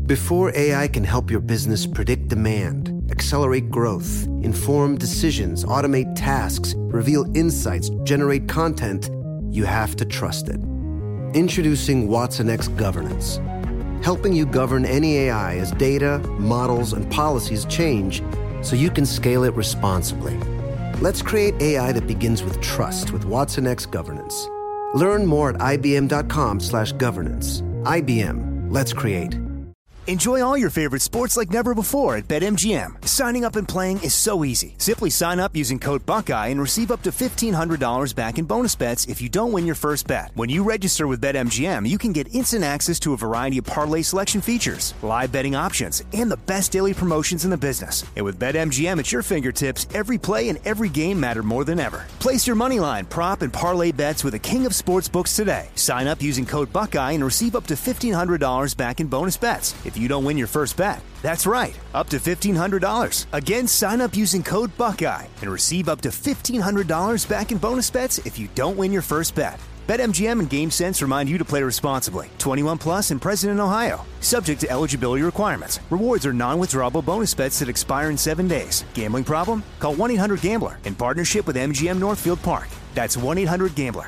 Before AI can help your business predict demand, accelerate growth, inform decisions, automate tasks, reveal insights, generate content, you have to trust it. Introducing watsonx Governance, helping you govern any AI as data, models, and policies change so you can scale it responsibly. Let's create AI that begins with trust with watsonx Governance. Learn more at ibm.com/governance. IBM. Let's create. Enjoy all your favorite sports like never before at BetMGM. Signing up and playing is so easy. Simply sign up using code Buckeye and receive up to $1,500 back in bonus bets if you don't win your first bet. When you register with BetMGM, you can get instant access to a variety of parlay selection features, live betting options, and the best daily promotions in the business. And with BetMGM at your fingertips, every play and every game matter more than ever. Place your moneyline, prop, and parlay bets with the king of sportsbooks today. Sign up using code Buckeye and receive up to $1,500 back in bonus bets if you don't win your first bet. That's right, up to $1,500. Again, sign up using code Buckeye and receive up to $1,500 back in bonus bets if you don't win your first bet. BetMGM and GameSense remind you to play responsibly. 21 plus and present in Ohio. Subject to eligibility requirements. Rewards are non-withdrawable bonus bets that expire in 7 days. Gambling problem? Call 1-800-GAMBLER in partnership with MGM Northfield Park. That's 1-800-GAMBLER.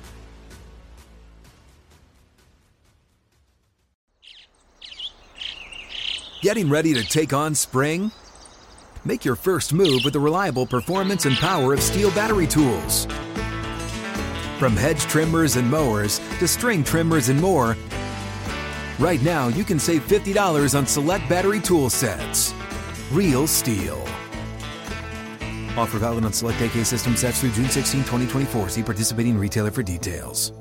Getting ready to take on spring? Make your first move with the reliable performance and power of Steel battery tools. From hedge trimmers and mowers to string trimmers and more, right now you can save $50 on select battery tool sets. Real Steel. Offer valid on select AK system sets through June 16, 2024. See participating retailer for details.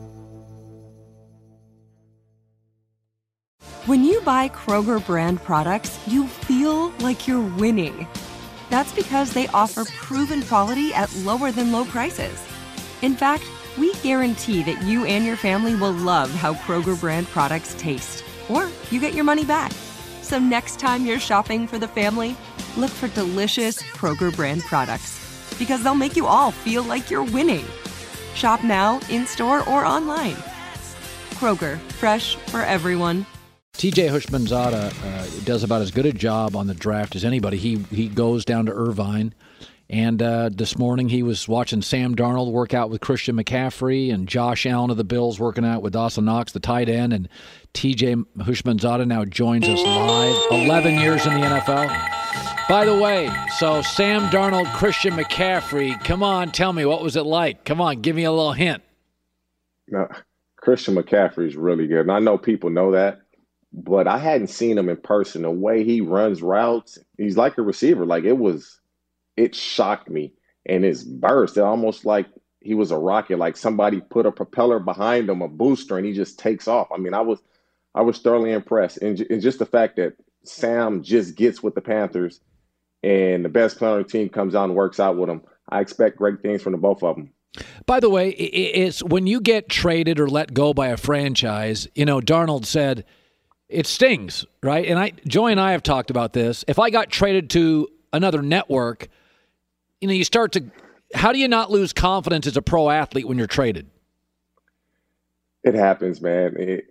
When you buy Kroger brand products, you feel like you're winning. That's because they offer proven quality at lower than low prices. In fact, we guarantee that you and your family will love how Kroger brand products taste, or you get your money back. So next time you're shopping for the family, look for delicious Kroger brand products, because they'll make you all feel like you're winning. Shop now, in-store, or online. Kroger, fresh for everyone. TJ Houshmandzadeh does about as good a job on the draft as anybody. He goes down to Irvine, and this morning he was watching Sam Darnold work out with Christian McCaffrey and Josh Allen of the Bills working out with Dawson Knox, the tight end, and TJ Houshmandzadeh now joins us live. 11 years in the NFL. By the way, so Sam Darnold, Christian McCaffrey, come on, tell me, what was it like? Come on, give me a little hint. No, Christian McCaffrey is really good, and I know people know that. But I hadn't seen him in person. The way he runs routes, he's like a receiver. Like it shocked me. And his burst, it almost like he was a rocket. Like somebody put a propeller behind him, a booster, and he just takes off. I mean, I was thoroughly impressed. And just the fact that Sam just gets with the Panthers and the best player on the team comes out and works out with him, I expect great things from the both of them. By the way, it's when you get traded or let go by a franchise, Darnold said, it stings, right? And Joey and I have talked about this. If I got traded to another network, you start to, how do you not lose confidence as a pro athlete when you're traded? It happens, man.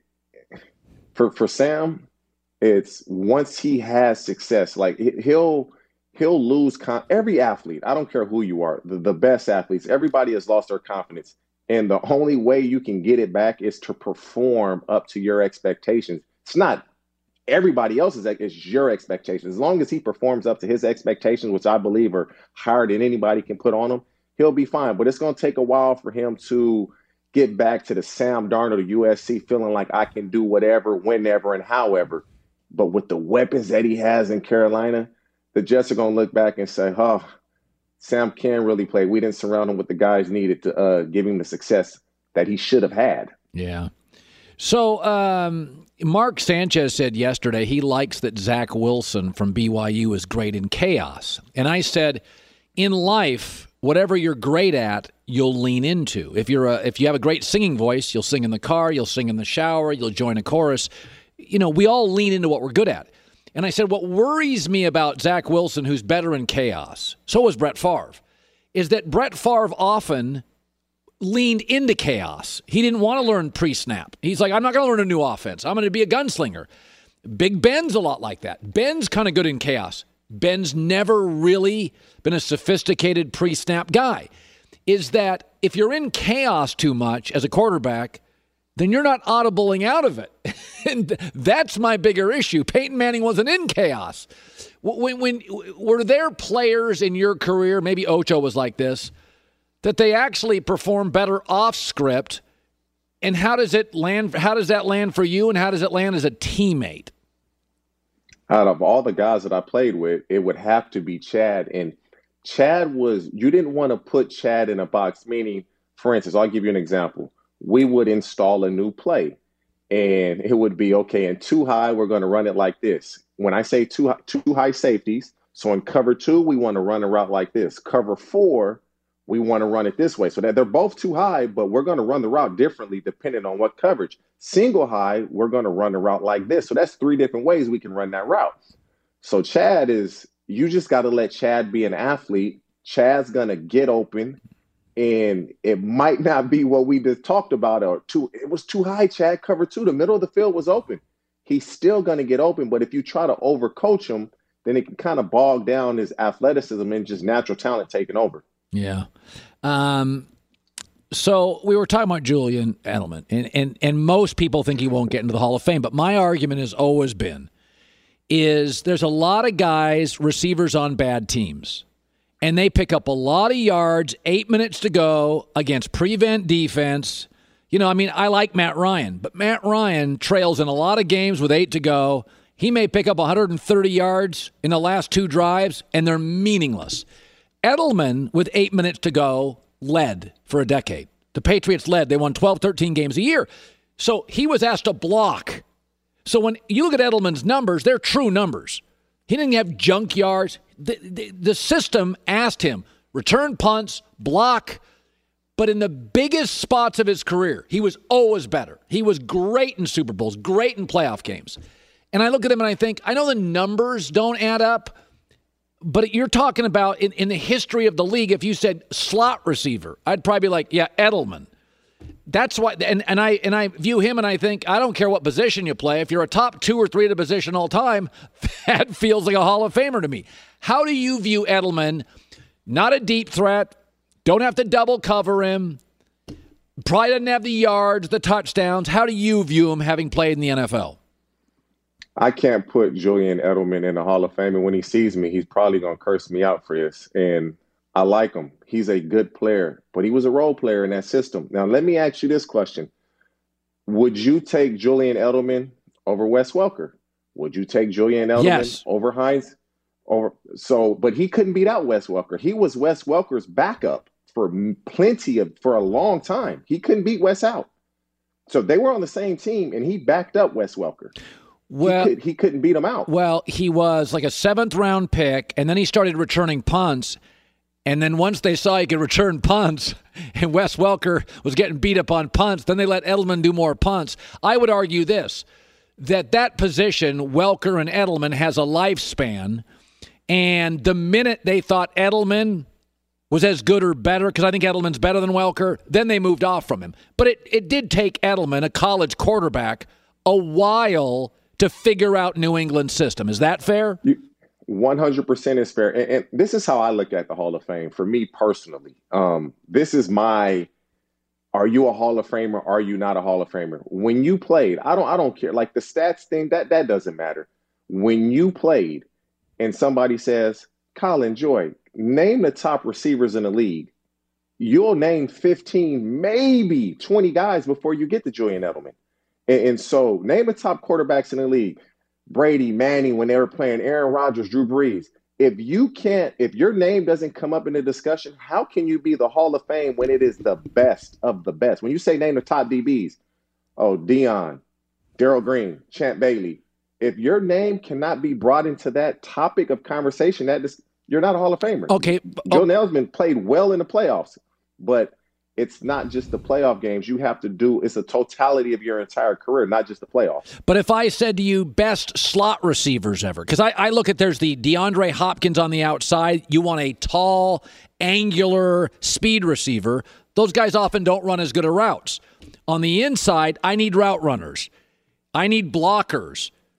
For Sam, it's once he has success, like he'll lose every athlete. I don't care who you are, the best athletes. Everybody has lost their confidence, and the only way you can get it back is to perform up to your expectations. It's not everybody else's, it's your expectations. As long as he performs up to his expectations, which I believe are higher than anybody can put on him, he'll be fine. But it's going to take a while for him to get back to the Sam Darnold of USC feeling like I can do whatever, whenever, and however. But with the weapons that he has in Carolina, the Jets are going to look back and say, Sam can really play. We didn't surround him with the guys needed to give him the success that he should have had. Yeah. So Mark Sanchez said yesterday he likes that Zach Wilson from BYU is great in chaos. And I said, in life, whatever you're great at, you'll lean into. If you have a great singing voice, you'll sing in the car, you'll sing in the shower, you'll join a chorus. We all lean into what we're good at. And I said, what worries me about Zach Wilson, who's better in chaos, so was Brett Favre, is that Brett Favre often leaned into chaos. He didn't want to learn pre-snap. He's like, I'm not going to learn a new offense. I'm going to be a gunslinger. Big Ben's a lot like that. Ben's kind of good in chaos. Ben's never really been a sophisticated pre-snap guy. Is that if you're in chaos too much as a quarterback, then you're not audibling out of it. And that's my bigger issue. Peyton Manning wasn't in chaos. When were there players in your career, maybe Ocho was like this, that they actually perform better off script? And how does it land? How does that land for you, and how does it land as a teammate? Out of all the guys that I played with, it would have to be Chad. And Chad you didn't want to put Chad in a box, meaning, for instance, I'll give you an example. We would install a new play, and it would be, okay, in too high, we're going to run it like this. When I say two high safeties, so in cover 2, we want to run a route like this. Cover 4, we want to run it this way. So that they're both too high, but we're going to run the route differently depending on what coverage. Single high, we're going to run the route like this. So that's 3 different ways we can run that route. So Chad you just got to let Chad be an athlete. Chad's going to get open, and it might not be what we just talked about. It was too high, Chad. Cover 2, the middle of the field was open. He's still going to get open, but if you try to overcoach him, then it can kind of bog down his athleticism and just natural talent taking over. Yeah. So we were talking about Julian Edelman, and most people think he won't get into the Hall of Fame, but my argument has always been there's a lot of guys, receivers on bad teams, and they pick up a lot of yards, 8 minutes to go against prevent defense. I like Matt Ryan, but Matt Ryan trails in a lot of games with 8 to go. He may pick up 130 yards in the last 2 drives, and they're meaningless. Edelman, with 8 minutes to go, led for a decade. The Patriots led. They won 12, 13 games a year. So he was asked to block. So when you look at Edelman's numbers, they're true numbers. He didn't have junk yards. The system asked him, return punts, block. But in the biggest spots of his career, he was always better. He was great in Super Bowls, great in playoff games. And I look at him and I think, I know the numbers don't add up, but you're talking about in the history of the league, if you said slot receiver, I'd probably be like, yeah, Edelman. That's why, and I view him and I think, I don't care what position you play. If you're a top 2 or 3 at a position all time, that feels like a Hall of Famer to me. How do you view Edelman? Not a deep threat. Don't have to double cover him. Probably doesn't have the yards, the touchdowns. How do you view him having played in the NFL? I can't put Julian Edelman in the Hall of Fame, and when he sees me, he's probably going to curse me out for this. And I like him. He's a good player, but he was a role player in that system. Now, let me ask you this question. Would you take Julian Edelman over Wes Welker? Would you take Julian Edelman over Hines? But he couldn't beat out Wes Welker. He was Wes Welker's backup for a long time. He couldn't beat Wes out. So they were on the same team, and he backed up Wes Welker. Well, he couldn't beat him out. Well, he was like a 7th-round pick, and then he started returning punts. And then once they saw he could return punts, and Wes Welker was getting beat up on punts, then they let Edelman do more punts. I would argue that position, Welker and Edelman, has a lifespan. And the minute they thought Edelman was as good or better, because I think Edelman's better than Welker, then they moved off from him. But it did take Edelman, a college quarterback, a while to figure out New England's system. Is that fair? 100% is fair. And this is how I look at the Hall of Fame for me personally. This is are you a Hall of Famer? Are you not a Hall of Famer? When you played, I don't care. Like the stats thing, that doesn't matter. When you played and somebody says, Colin Joy, name the top receivers in the league, you'll name 15, maybe 20 guys before you get to Julian Edelman. And so name the top quarterbacks in the league. Brady, Manning, when they were playing, Aaron Rodgers, Drew Brees. If your name doesn't come up in the discussion, how can you be the Hall of Fame when it is the best of the best? When you say name the top DBs, Deion, Darrell Green, Champ Bailey. If your name cannot be brought into that topic of conversation, you're not a Hall of Famer. Okay. Julian Edelman played well in the playoffs, but it's not just the playoff games. It's a totality of your entire career, not just the playoffs. But if I said to you, best slot receivers ever, because I look at there's the DeAndre Hopkins on the outside. You want a tall, angular speed receiver. Those guys often don't run as good a routes. On the inside, I need route runners. I need blockers.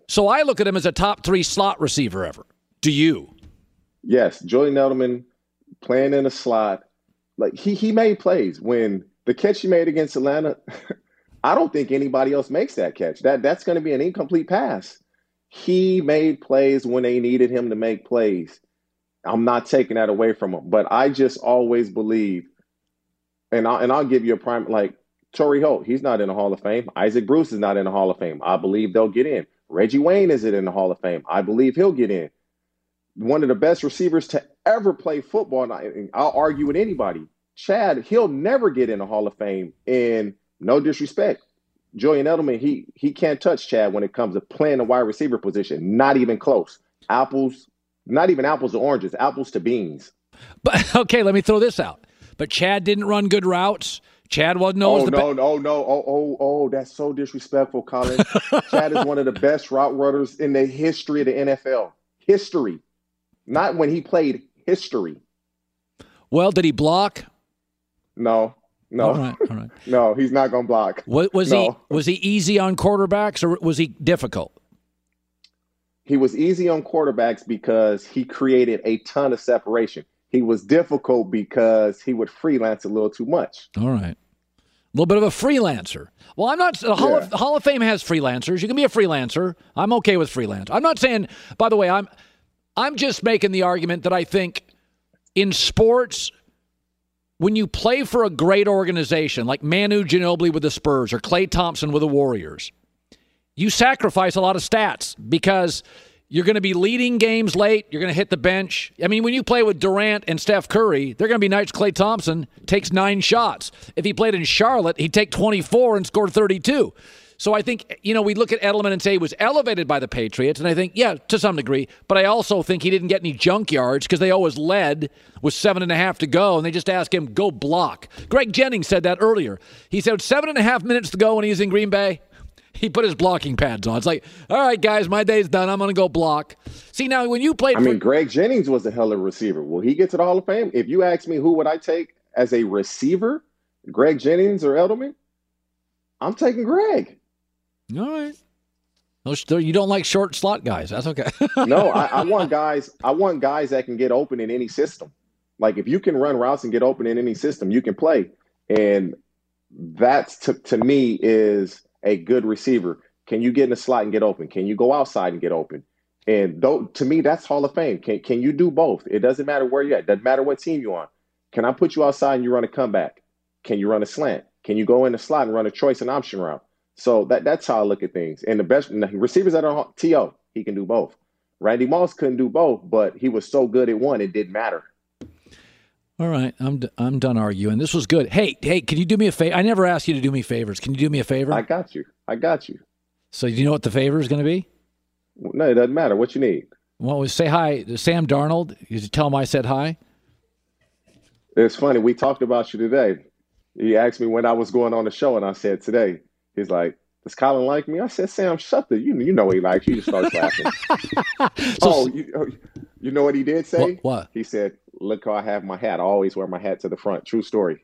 So I look at him as a top 3 slot receiver ever. Do you? Yes, Julian Edelman playing in a slot. Like he made plays. When the catch he made against Atlanta, I don't think anybody else makes that catch. That's going to be an incomplete pass. He made plays when they needed him to make plays. I'm not taking that away from him, but I just always believe, and I'll give you a prime, like Torrey Holt, he's not in the Hall of Fame. Isaac Bruce is not in the Hall of Fame. I believe they'll get in. Reggie Wayne isn't in the Hall of Fame. I believe he'll get in. One of the best receivers to ever play football, and I'll argue with anybody, Chad, he'll never get in the Hall of Fame. And no disrespect, Julian Edelman, he can't touch Chad when it comes to playing the wide receiver position. Not even close. Not even apples to oranges, apples to beans. But okay, let me throw this out. But Chad didn't run good routes. Chad wasn't always Oh, that's so disrespectful, Colin. Chad is one of the best route runners in the history of the NFL. History. Not when he played, history. Well, did he block? No. All right. No, he's not going to block. Was he easy on quarterbacks, or was he difficult? He was easy on quarterbacks because he created a ton of separation. He was difficult because he would freelance a little too much. All right. A little bit of a freelancer. Well, I'm not. The Hall of Fame has freelancers. You can be a freelancer. I'm okay with freelance. I'm not saying, by the way, I'm just making the argument that I think in sports, when you play for a great organization like Manu Ginobili with the Spurs or Klay Thompson with the Warriors, you sacrifice a lot of stats because you're going to be leading games late. You're going to hit the bench. I mean, when you play with Durant and Steph Curry, they're going to be nights Klay Thompson takes 9 shots. If he played in Charlotte, he'd take 24 and score 32. So I think, we look at Edelman and say he was elevated by the Patriots, and I think, yeah, to some degree, but I also think he didn't get any junk yards because they always led with 7.5 to go, and they just asked him, go block. Greg Jennings said that earlier. He said 7.5 minutes to go when he was in Green Bay. He put his blocking pads on. It's like, all right, guys, my day's done. I'm going to go block. See, now, when you played... Greg Jennings was a hell of a receiver. Will he get to the Hall of Fame? If you ask me who would I take as a receiver, Greg Jennings or Edelman, I'm taking Greg. All right. You don't like short slot guys. That's okay. No, I want guys that can get open in any system. Like, if you can run routes and get open in any system, you can play. And that's, to me, is a good receiver. Can you get in the slot and get open? Can you go outside and get open? And to me, that's Hall of Fame. Can you do both? It doesn't matter where you're at. It doesn't matter what team you're on. Can I put you outside and you run a comeback? Can you run a slant? Can you go in the slot and run a choice and option route? So that's how I look at things. And the best receivers that are T.O., he can do both. Randy Moss couldn't do both, but he was so good at one, it didn't matter. All right, I'm done arguing. This was good. Hey, can you do me a favor? I never asked you to do me favors. Can you do me a favor? I got you. So do you know what the favor is going to be? No, it doesn't matter. What you need? Well, say hi to Sam Darnold. You tell him I said hi. It's funny. We talked about you today. He asked me when I was going on the show, and I said today. He's like, does Colin like me? I said, Sam, shut the, you know he likes you. He just starts laughing. You know what he did say? What? He said, look how I have my hat. I always wear my hat to the front. True story.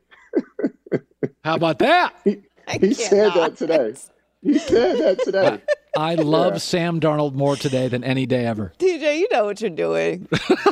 How about that? He said that today. He said that today. I love Sam Darnold more today than any day ever. TJ, you know what you're doing.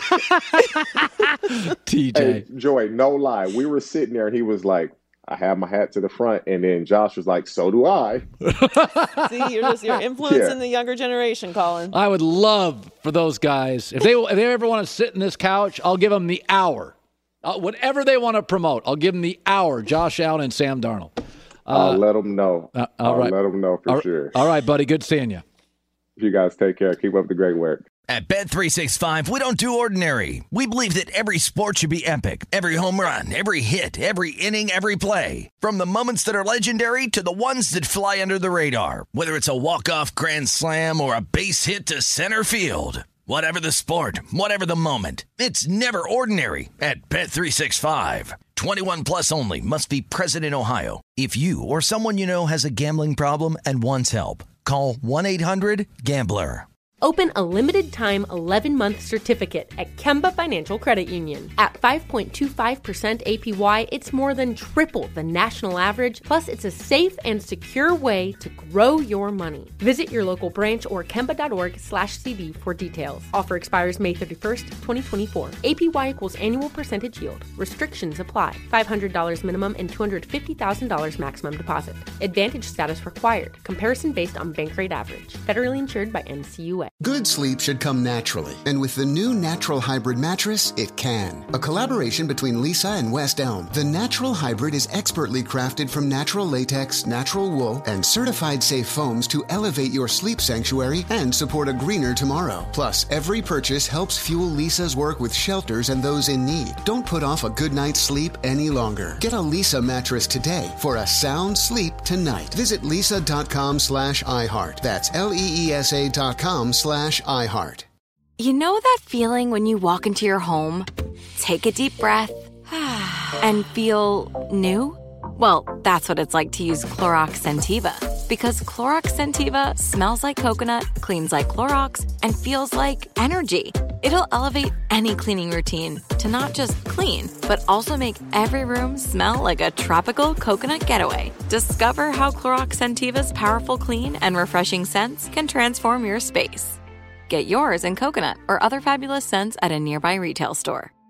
TJ. Hey, Joy, no lie. We were sitting there and he was like, I have my hat to the front, and then Josh was like, so do I. See, you're influencing the younger generation, Colin. I would love for those guys, if they ever want to sit in this couch, I'll give them the hour. Whatever they want to promote, I'll give them the hour. Josh Allen and Sam Darnold. I'll let them know. All right. Let them know for sure. All right, buddy. Good seeing you. You guys take care. Keep up the great work. At Bet365, we don't do ordinary. We believe that every sport should be epic. Every home run, every hit, every inning, every play. From the moments that are legendary to the ones that fly under the radar. Whether it's a walk-off grand slam or a base hit to center field. Whatever the sport, whatever the moment. It's never ordinary at Bet365. 21 plus only. Must be present in Ohio. If you or someone you know has a gambling problem and wants help, call 1-800-GAMBLER. Open a limited-time 11-month certificate at Kemba Financial Credit Union. At 5.25% APY, it's more than triple the national average, plus it's a safe and secure way to grow your money. Visit your local branch or kemba.org/cb for details. Offer expires May 31st, 2024. APY equals annual percentage yield. Restrictions apply. $500 minimum and $250,000 maximum deposit. Advantage status required. Comparison based on bank rate average. Federally insured by NCUA. Good sleep should come naturally, and with the new Natural Hybrid mattress, it can. A collaboration between Lisa and West Elm, the Natural Hybrid is expertly crafted from natural latex, natural wool, and certified safe foams to elevate your sleep sanctuary and support a greener tomorrow. Plus, every purchase helps fuel Lisa's work with shelters and those in need. Don't put off a good night's sleep any longer. Get a Lisa mattress today for a sound sleep tonight. Visit lisa.com/iHeart. That's LEESA.com/iHeart. You know that feeling when you walk into your home, take a deep breath, and feel new? Well, that's what it's like to use Clorox Scentiva. Because Clorox Scentiva smells like coconut, cleans like Clorox, and feels like energy. It'll elevate any cleaning routine to not just clean, but also make every room smell like a tropical coconut getaway. Discover how Clorox Scentiva's powerful clean and refreshing scents can transform your space. Get yours in coconut or other fabulous scents at a nearby retail store.